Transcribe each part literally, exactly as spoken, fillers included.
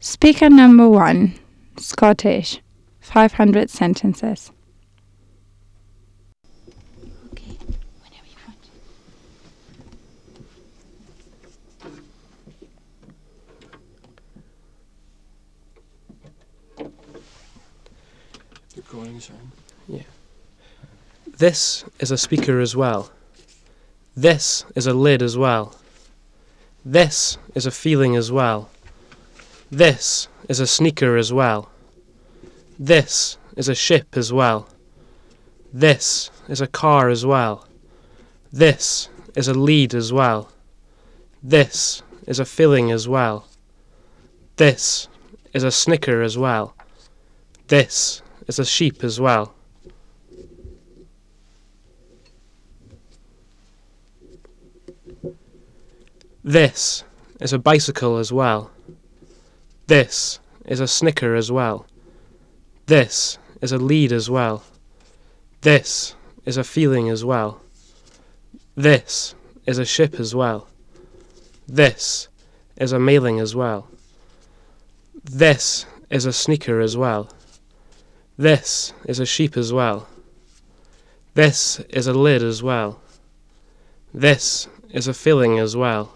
Speaker number one, Scottish, five hundred sentences. Okay, whenever you want. Recording, sorry. Yeah. This is a speaker as well. This is a lid as well. This is a feeling as well. This is a sneaker as well. This is a ship as well. This is a car as well. This is a lead as well. This is a filling as well. This is a snicker as well. This is a sheep as well. This is a bicycle as well. This is a snicker as well. This is a lead as well. This is a feeling as well. This is a ship as well. This is a mailing as well. This is a sneaker as well. This is a sheep as well. This is a lid as well. This is a filling as well.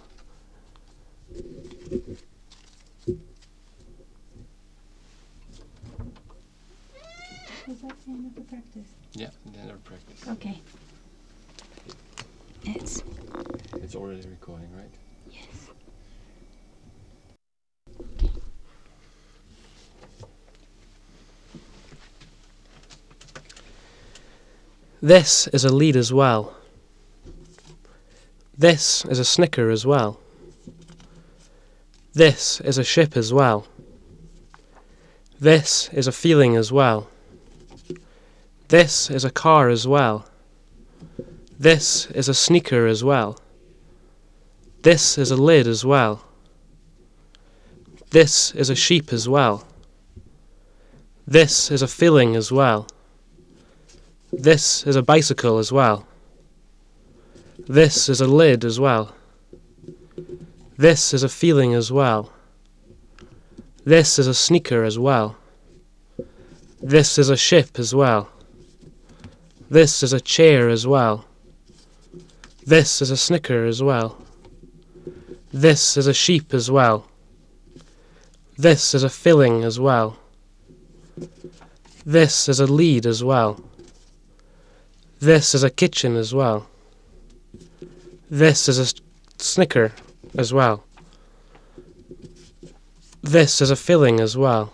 Is that the end of the practice? Yeah, the end of practice. Okay. It's... It's already recording, right? Yes. This is a lead as well. This is a snicker as well. This is a ship as well. This is a feeling as well. This is a car as well. This is a sneaker as well. This is a lid as well. This is a sheep as well. This is a filling as well. This is a bicycle as well. This is a lid as well. This is a feeling as well. This is a sneaker as well. This is a ship as well. This is a chair as well. This is a snicker as well. This is a sheep as well. This is a filling as well. This is a lead as well. This is a kitchen as well. This is a snicker as well. This is a filling as well.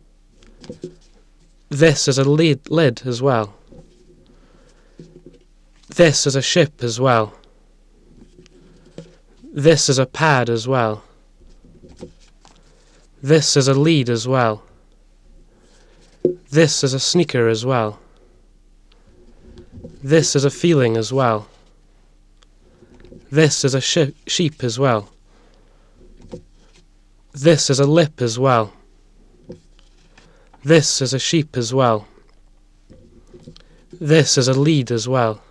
This is a lid, lid as well. This is a ship as well. This is a pad as well. This is a lead as well. This is a sneaker as well. This is a feeling as well. This is a sh sheep as well. This is a lip as well. This is a sheep as well. This is a lead as well.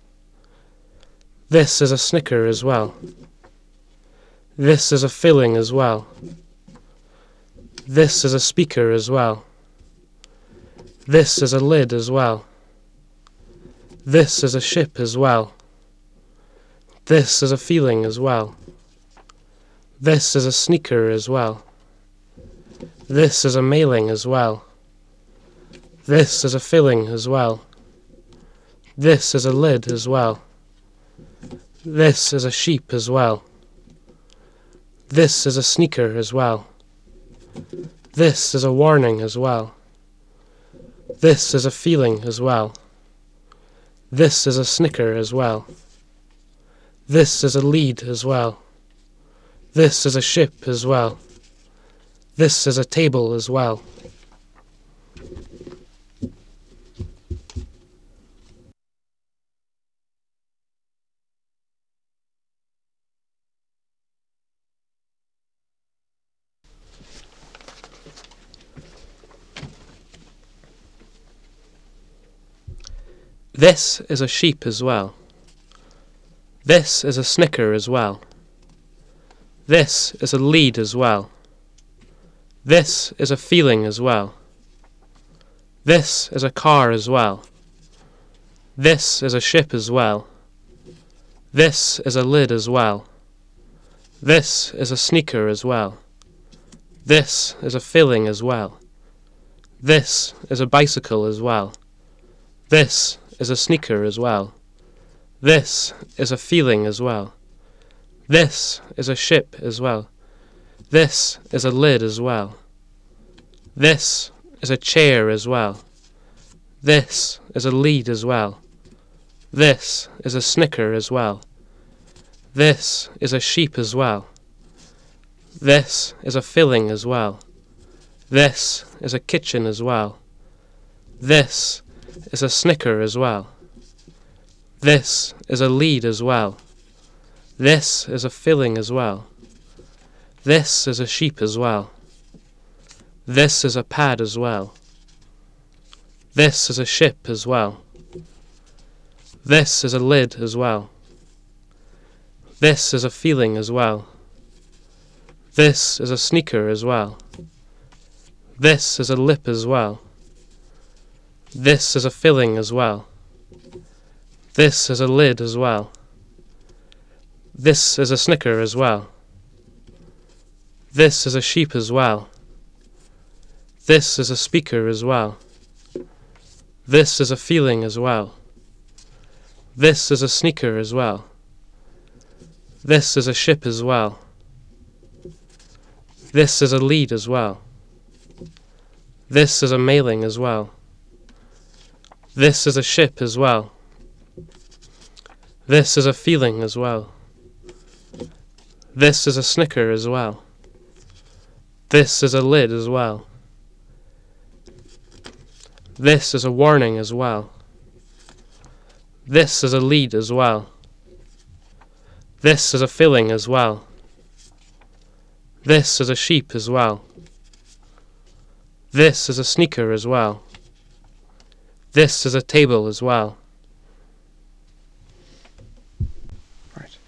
This is a snicker as well. This is a filling as well. This is a speaker as well. This is a lid as well. This is a ship as well. This is a feeling as well. This is a sneaker as well. This is a mailing as well. This is a filling as well. This is a lid as well. This is a sheep as well. This is a sneaker as well. This is a warning as well. This is a feeling as well. This is a snicker as well. This is a lead as well. This is a ship as well. This is a table as well. This is a sheep as well. This is a snicker as well. This is a lead as well. This is a feeling as well. This is a car as well. This is a ship as well. This is a lid as well. This is a sneaker as well. This is a filling as well. This is a bicycle as well. This is a sneaker as well. This is a feeling as well. This is a ship as well. This is a lid as well. This is a chair as well. This is a lead as well. This is a snicker as well. This is a sheep as well. This is a filling as well. This is a kitchen as well. This is a snicker as well. This is a lead as well. This is a filling as well. This is a sheep as well. This is a pad as well. This is a ship as well. This is a lid as well. This is a feeling as well. This is a sneaker as well. This is a lip as well. This is a filling as well. This is a lid as well. This is a snicker as well. This is a sheep as well. This is a speaker as well. This is a feeling as well. This is a sneaker as well. This is a ship as well. This is a lead as well. This is a mailing as well. This is a ship as well. This is a feeling as well. This is a snicker as well. This is a lid as well. This is a warning as well. This is a lead as well. This is a filling as well. This is a sheep as well. This is a sneaker as well. This is a table as well. Right.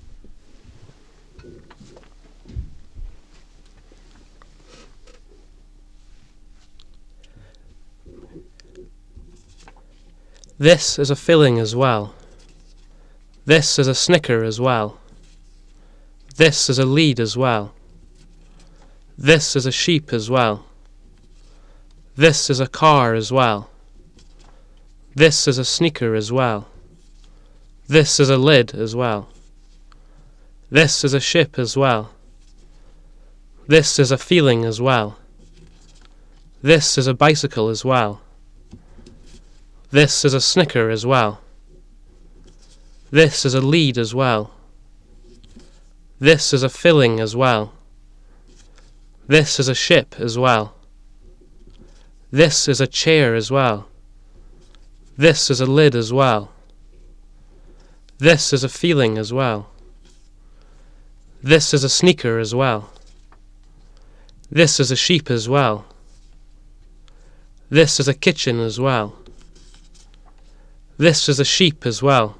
This is a filling as well. This is a snicker as well. This is a lead as well. This is a sheep as well. This is a car as well. This is a sneaker as well. This is a lid as well. This is a ship as well. This is a feeling as well. This is a bicycle as well. This is a snicker as well. This is a lead as well. This is a filling as well. This is a ship as well. This is a chair as well. This is a lid as well. This is a feeling as well. This is a sneaker as well. This is a sheep as well. This is a kitchen as well. This is a sheep as well.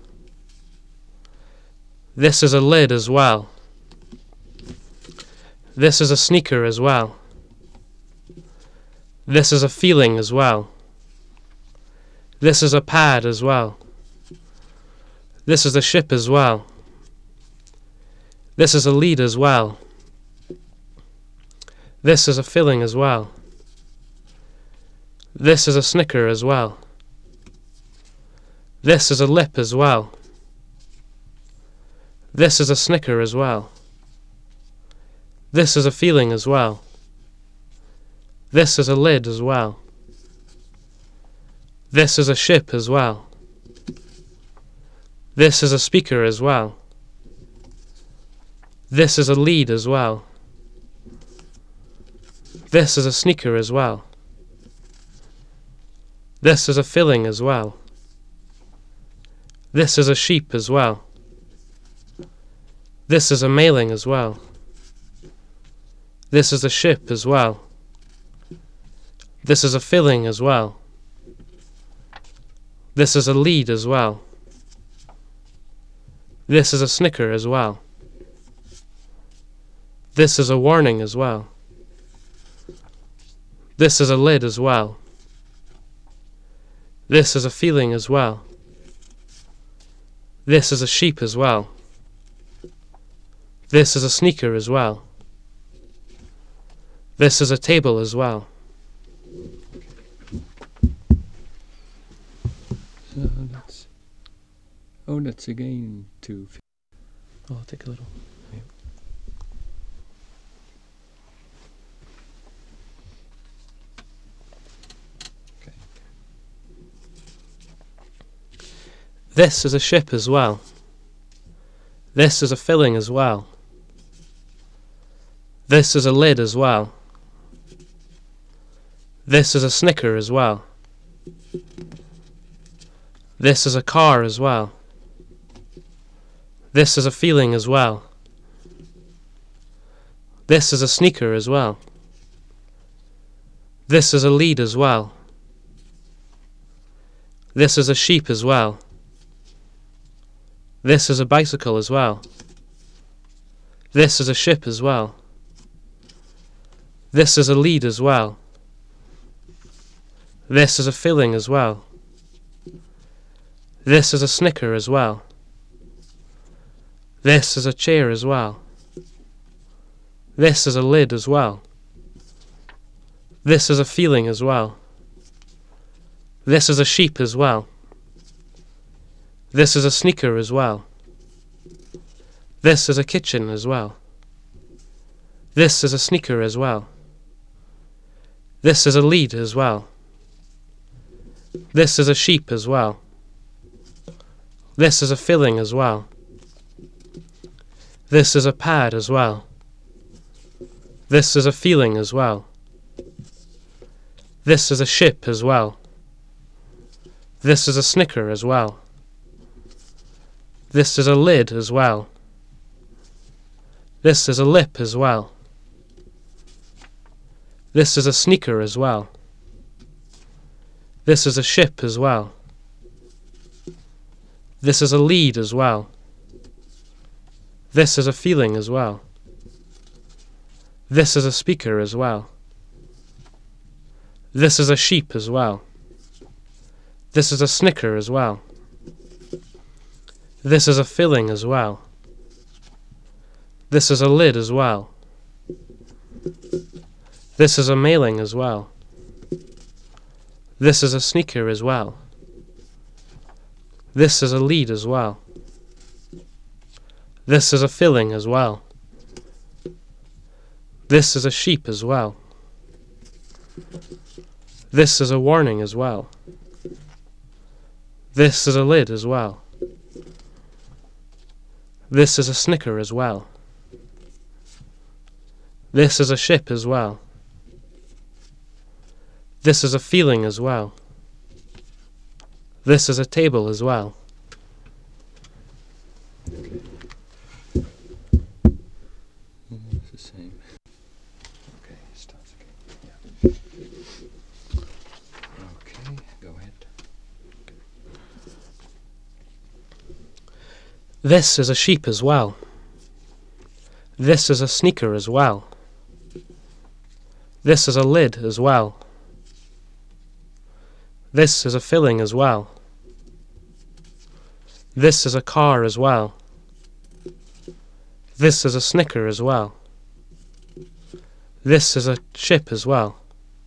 This is a lid as well. This is a sneaker as well. This is a feeling as well. This is a pad as well. This is a ship as well. This is a lead as well. This is a filling as well. This is a snicker as well. This is a lip as well. This is a snicker as well. This is a feeling as well. This is a lid as well. This is a ship as well. This is a speaker as well. This is a lead as well. This is a sneaker as well. This is a filling as well. This is a sheep as well. This is a mailing as well. This is a ship as well. This is a filling as well. This is a lead as well. This is a snicker as well. This is a warning as well. This is a lid as well. This is a feeling as well. This is a sheep as well. This is a sneaker as well. This is a table as well. So that's. Oh, that's again two. Oh, I'll take a little. Okay. This is a ship as well. This is a filling as well. This is a lid as well. This is a snicker as well. This is a car as well. This is a feeling as well. This is a sneaker as well. This is a lead as well. This is a sheep as well. This is a bicycle as well. This is a ship as well. This is a lead as well. This is a filling as well. This is a snicker as well. This is a chair as well. This is a lid as well. This is a feeling as well. This is a sheep as well. This is a sneaker as well. This is a kitchen as well. This is a sneaker as well. This is a lead as well. This is a sheep as well. This is a filling as well. This is a pad as well. This is a feeling as well. This is a ship as well. This is a snicker as well. This is a lid as well. This is a lip as well. This is a sneaker as well. This is a ship as well. This is a lead as well. This is a feeling as well. This is a speaker as well. This is a sheep as well. This is a snicker as well. This is a filling as well. This is a lid as well. This is a mailing as well. This is a sneaker as well. This is a lead as well. This is a filling as well. This is a sheep as well. This is a warning as well. This is a lid as well. This is a snicker as well. This is a ship as well. This is a feeling as well. This is a table as well. Okay. It's the same. Okay, starts again. Yeah. Okay, go ahead. This is a sheep as well. This is a sneaker as well. This is a lid as well. This is a filling as well. This is a car as well. This is a snicker as well. This is a ship as well.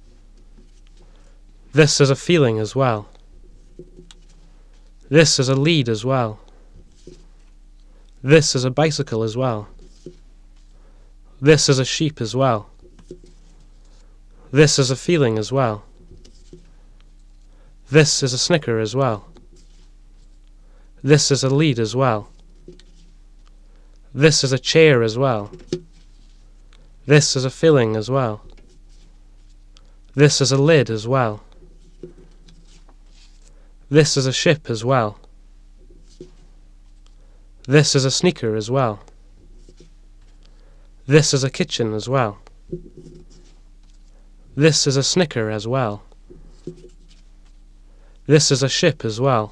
This is a feeling as well. This is a lead as well. This is a bicycle as well. This is a sheep as well. This is a feeling as well. This is a snicker as well. This is a lead as well. This is a chair as well. This is a filling as well. This is a lid as well. This is a ship as well. This is a sneaker as well. This is a kitchen as well. This is a snicker as well. This is a ship as well.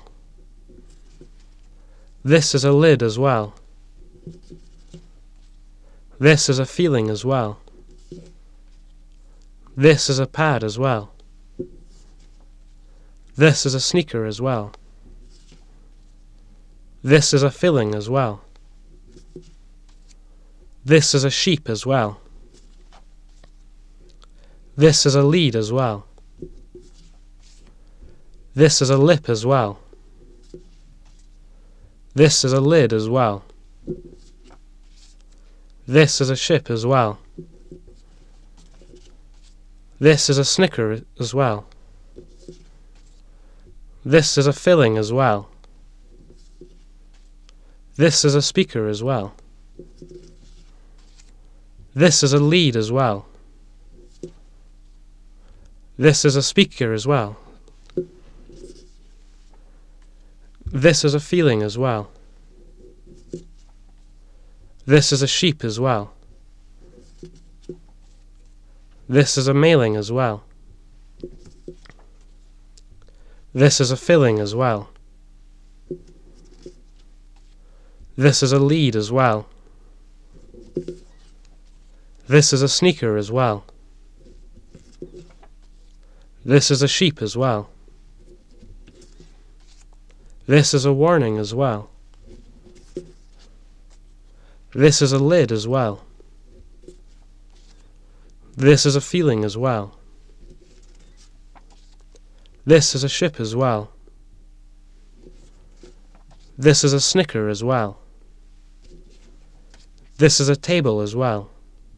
This is a lid as well. This is a feeling as well. This is a pad as well. This is a sneaker as well. This is a filling as well. This is a sheep as well. This is a lead as well. This is a lip as well. This is a lid as well. This is a ship as well. This is a snicker as well. This is a filling as well. This is a speaker as well. This is a lead as well. This is a speaker as well. This is a feeling as well. This is a sheep as well. This is a mailing as well. This is a filling as well. This is a lead as well. This is a sneaker as well. This is a sheep as well. This is a warning as well. This is a lid as well. This is a feeling as well. This is a ship as well. This is a snicker as well. This is a table as well.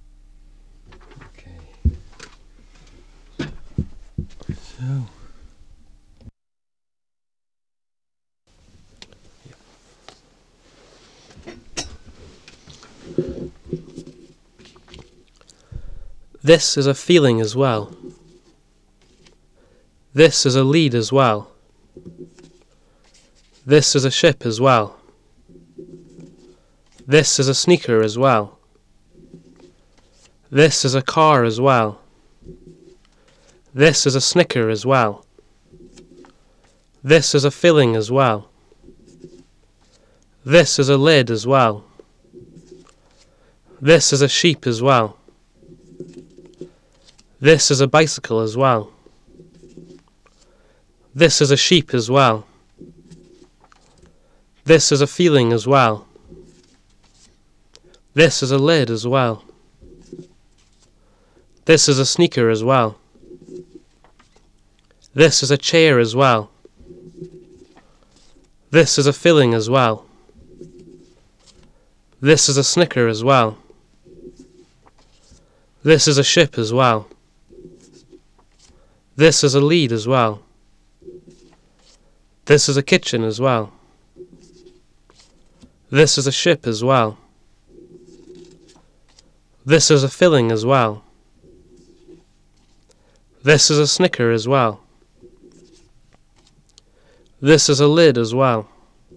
Okay. So. This is a feeling as well. This is a lead as well. This is a ship as well. This is a sneaker as well. This is a car as well. This is a snicker as well. This is a filling as well. This is a lid as well. This is a sheep as well. This is a bicycle as well. This is a sheep as well. This is a feeling as well. This is a lid as well. This is a sneaker as well. This is a chair as well. This is a filling as well. This is a snicker as well. This is a ship as well. This is a lead as well. This is a kitchen as well. This is a ship as well. This is a filling as well. This is a snicker as well. This is a lid as well.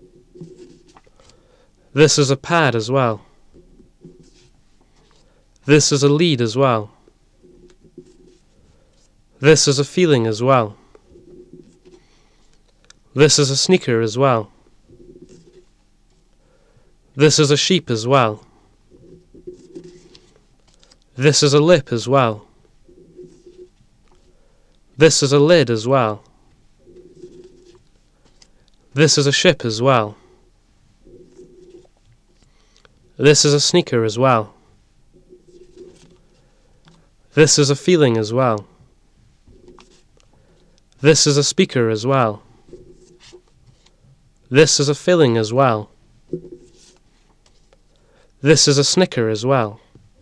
This is a pad as well. This is a lead as well. This is a feeling as well. This is a sneaker as well. This is a sheep as well. This is a lip as well. This is a lid as well. This is a ship as well. This is a sneaker as well. This is a feeling as well. This is a speaker as well. This is a filling as well. This is a snicker as well.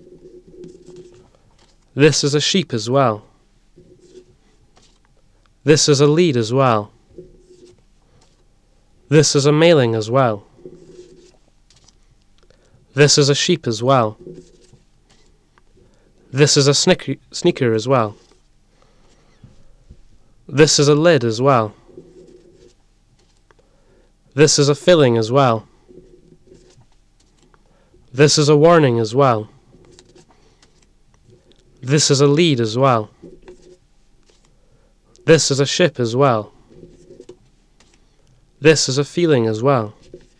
This is a sheep as well. This is a lead as well. This is a mailing as well. This is a sheep as well. This is a sneaker, sneaker as well. This is a lid as well. This is a filling as well. This is a warning as well. This is a lead as well. This is a ship as well. This is a feeling as well.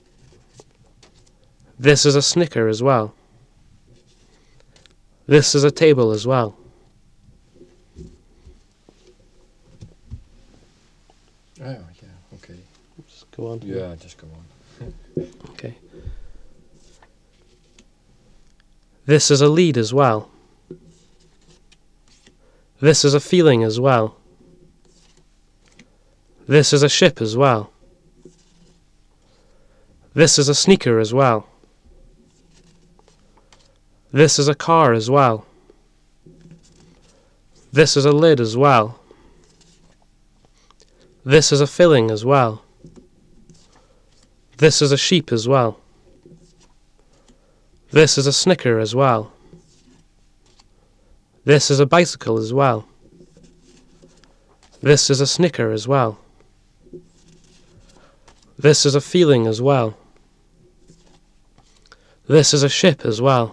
This is a snicker as well. This is a table as well. Oh, yeah, okay. Just go on. Yeah, just go on. Okay. This is a lead as well. This is a feeling as well. This is a ship as well. This is a sneaker as well. This is a car as well. This is a lid as well. This is a filling as well. This is a sheep as well. This is a snicker as well. This is a bicycle as well. This is a snicker as well. This is a feeling as well. This is a ship as well.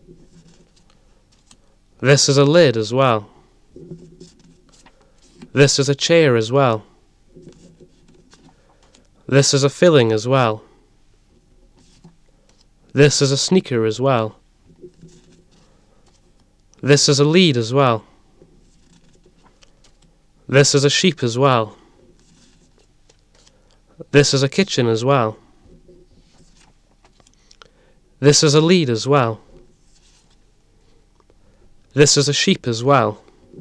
This is a lid as well. This is a chair as well. This is a filling as well. This is a sneaker as well. This is a lead as well. This is a sheep as well. This is a kitchen as well. This is a lead as well. This is a sheep as well.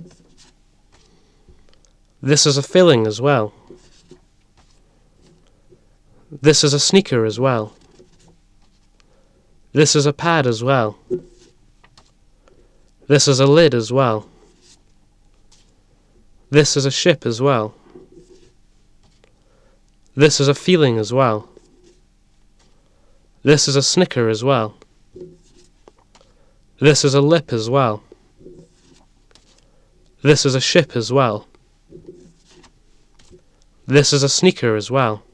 This is a filling as well. This is a sneaker as well. This is a pad as well. This is a lid as well. This is a ship as well. This is a feeling as well. This is a snicker as well. This is a lip as well. This is a ship as well. This is a sneaker as well.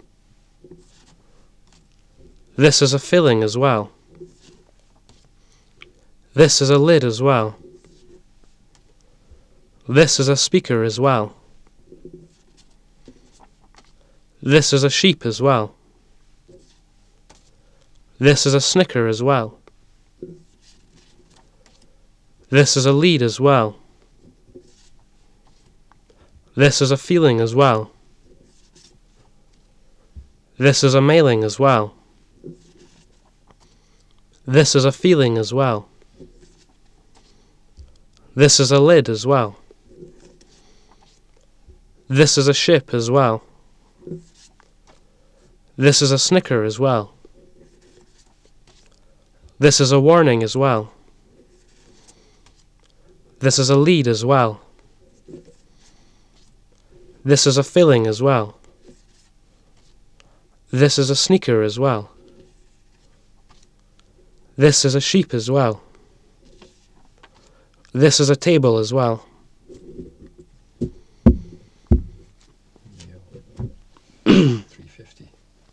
This is a filling as well. This is a lid as well. This is a speaker as well. This is a sheep as well. This is a snicker as well. This is a lead as well. This is a feeling as well. This is a mailing as well. This is a feeling as well. This is a lid as well. This is a ship as well. This is a snicker as well. This is a warning as well. This is a lead as well. This is a filling as well. This is a sneaker as well. This is a sheep as well. This is a table as well. three fifty.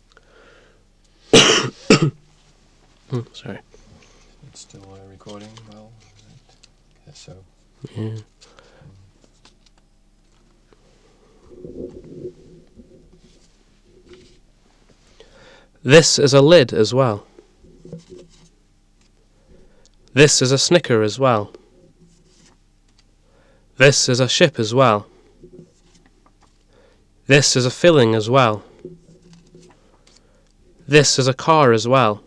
Hmm, sorry. It's still uh, recording well? I guess so. Yeah. This is a lid as well. This is a snicker as well. This is a ship as well. This is a filling as well. This is a car as well.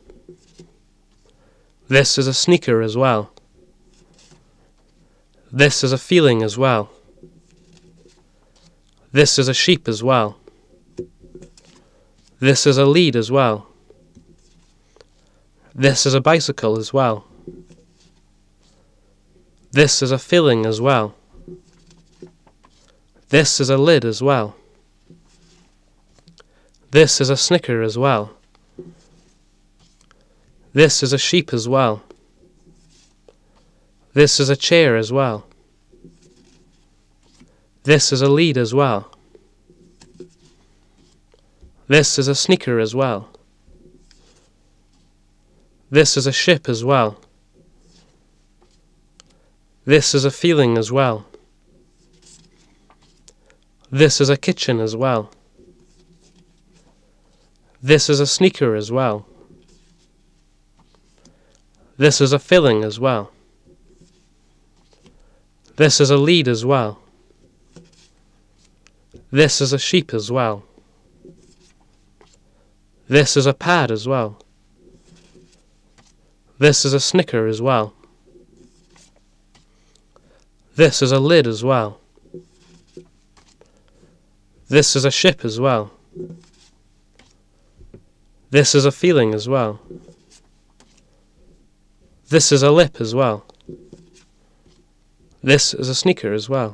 This is a sneaker as well. This is a feeling as well. This is a sheep as well. This is a lead as well. This is a bicycle as well. This is a filling as well. This is a lid as well. This is a snicker as well. This is a sheep as well. This is a chair as well. This is a lead as well. This is a sneaker as well. This is a ship as well. This is a feeling as well. This is a kitchen as well. This is a sneaker as well. This is a filling as well. This is a lead as well. This is a sheep as well. This is a pad as well. This is a snicker as well. This is a lid as well. This is a ship as well. This is a feeling as well. This is a lip as well. This is a sneaker as well.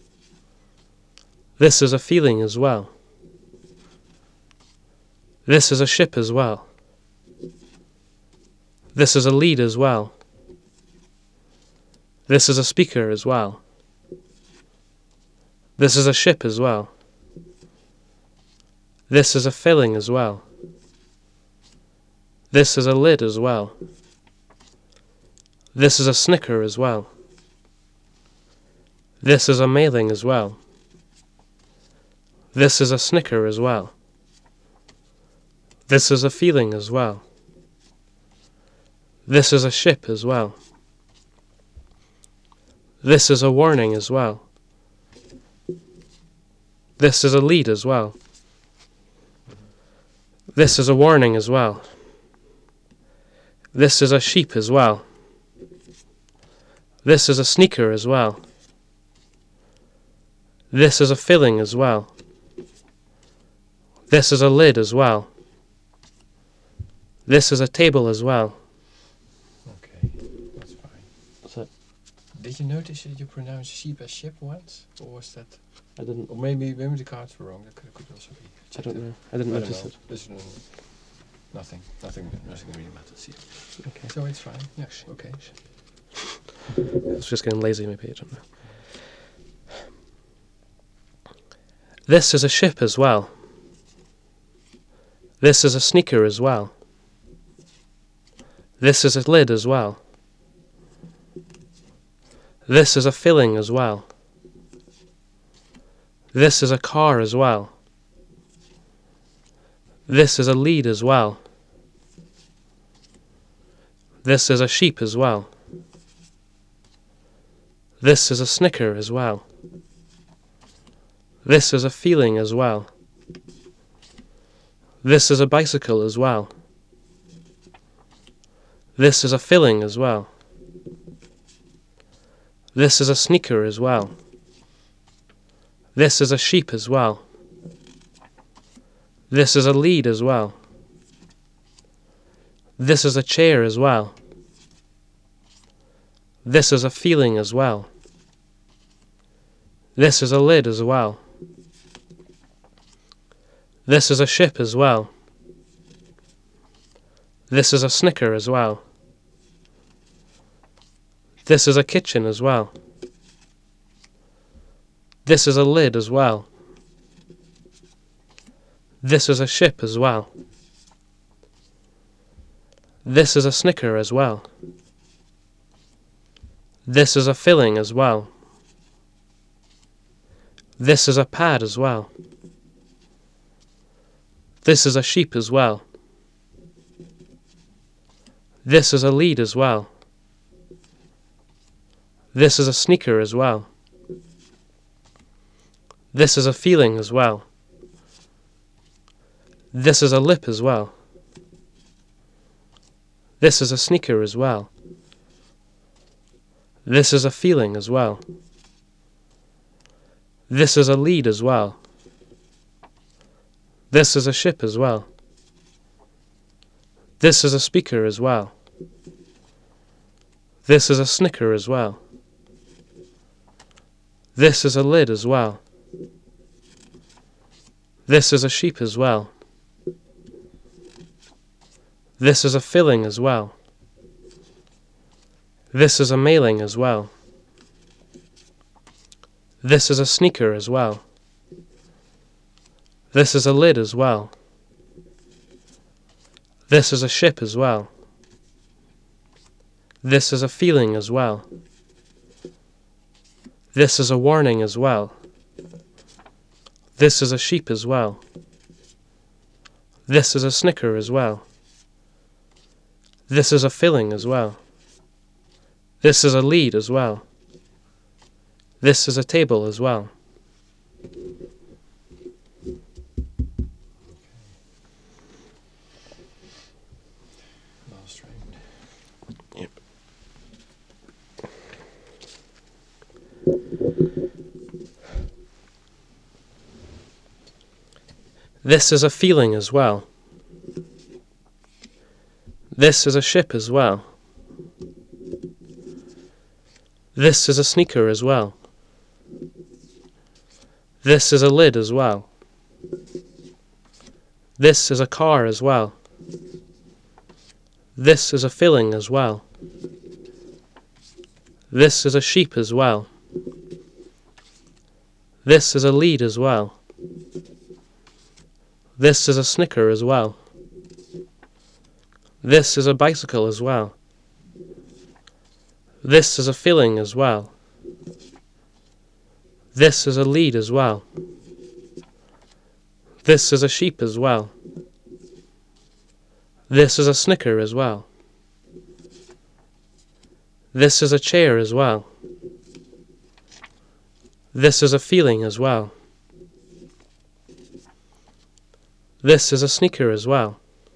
This is a feeling as well. This is a ship as well. This is a lead as well. This is a speaker as well. This is a ship as well. This is a filling as well. This is a lid as well. This is a snicker as well. This is a mailing as well. This is a snicker as well. This is a feeling as well. This is a ship as well. This is a warning as well. This is a lead as well. This is a warning as well. This is a sheep as well. This is a sneaker as well. This is a filling as well. This is a lid as well. This is a table as well. Okay, that's fine. That's it. Did you notice that you pronounced sheep as ship once? Or was that... I didn't. Or maybe maybe the cards were wrong. That could, could also be. I don't know. I didn't I don't notice know. it. This is, um, nothing. Nothing. Nothing really matters here. Okay. So it's fine. Yeah. Okay. I was just getting lazy maybe, I don't know. This is a ship as well. This is a sneaker as well. This is a lid as well. This is a filling as well. This is a car as well. This is a lead as well. This is a sheep as well. This is a snicker as well. This is a feeling as well. This is a bicycle as well. This is a filling as well. This is a sneaker as well. This is a sheep as well. This is a lead as well. This is a chair as well. This is a feeling as well. This is a lid as well. This is a ship as well. This is a snicker as well. This is a kitchen as well. This is a lid as well. This is a ship as well. This is a snicker as well. This is a filling as well. This is a pad as well. This is a sheep as well. This is a lead as well. This is a sneaker as well. This is a feeling as well. This is a lip as well. This is a sneaker as well. This is a feeling as well. This is a lead as well. This is a ship as well. This is a speaker as well. This is a snicker as well. This is a lid as well. This is a sheep as well. This is a filling as well. This is a mailing as well. This is a sneaker as well. This is a lid as well. This is a ship as well. This is a feeling as well. This is a warning as well. This is a sheep as well. This is a snicker as well. This is a filling as well. This is a lead as well. This is a table as well. This is a feeling as well. This is a ship as well. This is a sneaker as well. This is a lid as well. This is a car as well. This is a filling as well. This is a sheep as well. This is a lead as well. This is a snicker as well. This is a bicycle as well. This is a filling as well. This is a lead as well. This is a sheep as well. This is a snicker as well. This is a chair as well. This is a feeling as well. This is a sneaker as well.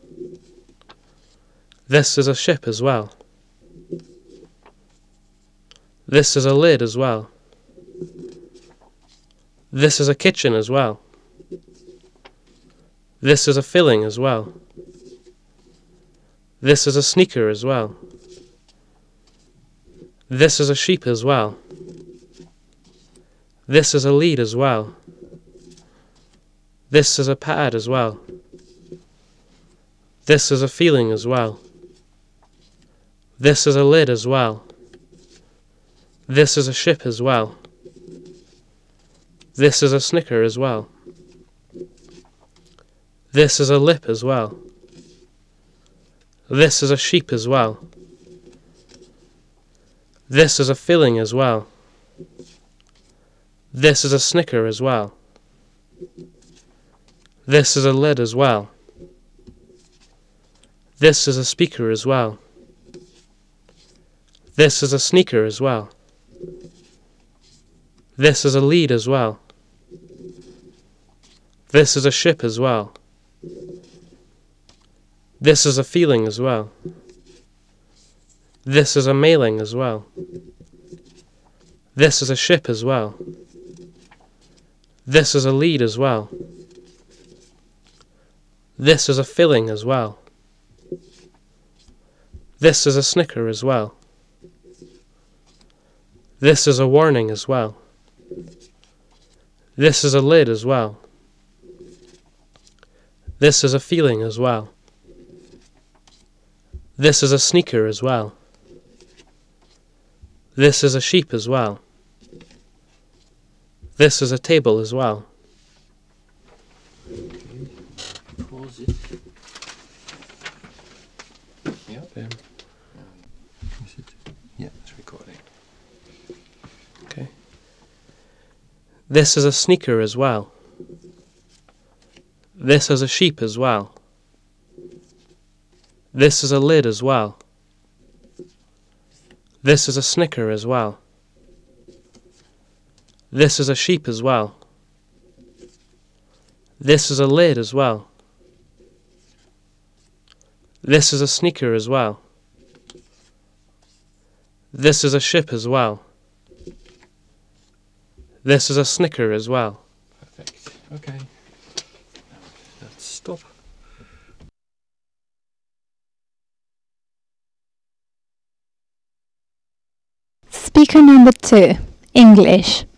This is a ship as well. This is a lid as well. This is a kitchen as well. This is a filling as well. This is a sneaker as well. This is a sheep as well. This is a lead as well. This is a pad as well. This is a feeling as well. This is a lid as well. This is a ship as well. This is a snicker as well. This is a lip as well. This is a sheep as well. This is a filling as well. This is a snicker as well. This is a lid as well. This is a speaker as well. This is a sneaker as well. This is a lead as well. This is a ship as well. This is a feeling as well. This is a mailing as well. This is a ship as well. This is a lead as well. This is a filling as well. This is a snicker as well. This is a warning as well. This is a lid as well. This is a feeling as well. This is a sneaker as well. This is a sheep as well. This is a table as well. Pause it. Yeah. Um, Is it? Yeah, it's recording. okay. This is a sneaker as well. This is a sheep as well. This is a lid as well. This is a snicker as well. This is a sheep as well. This is a lid as well. This is a sneaker as well. This is a ship as well. This is a snicker as well. Perfect. Okay. Let's stop. Speaker number two, English.